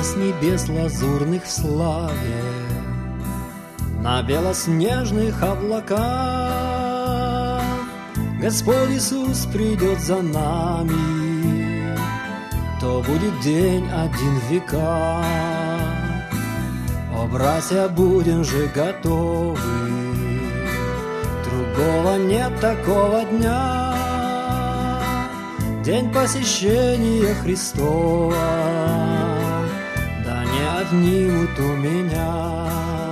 с небес лазурных в славе, на белоснежных облаках Господь Иисус придет за нами, то будет день один в века. О, братья, будем же готовы, другого нет такого дня, день посещения Христова, да не отнимут у меня.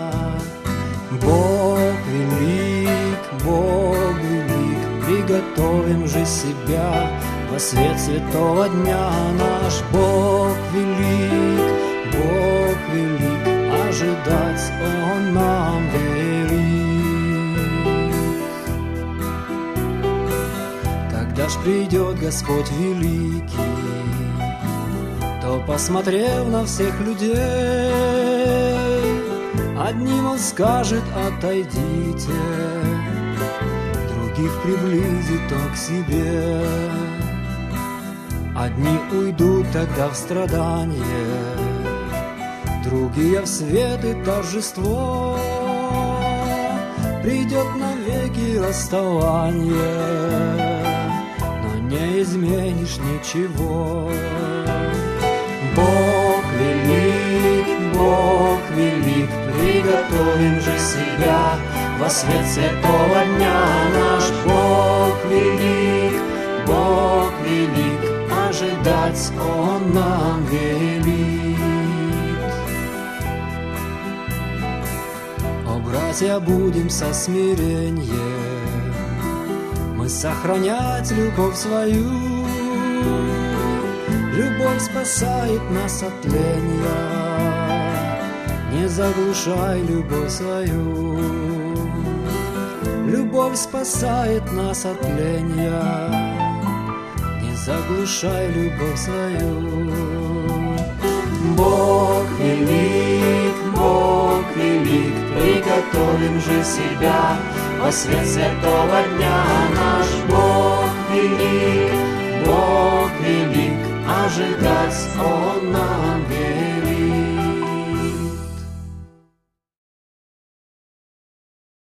Бог велик, Бог велик, приготовим же себя во свет святого дня. Наш Бог велик, ожидать Он нам велик. Когда ж придет Господь великий, то, посмотрев на всех людей, одним Он скажет: отойдите, других приблизит Он к себе. Одни уйдут тогда в страдание, другие в свет и торжество. Придет навеки расставание, но не изменишь ничего. Бог велик, приготовим же себя во свет святого дня. Наш Бог велик, ожидать Он нам велит. О, братья, будем со смирением мы сохранять любовь свою. Любовь спасает нас от тления, не заглушай любовь свою. Любовь спасает нас от тления, не заглушай любовь свою. Бог велик, приготовим же себя во свет святого дня. Наш Бог велик, ожидать Он нам велит.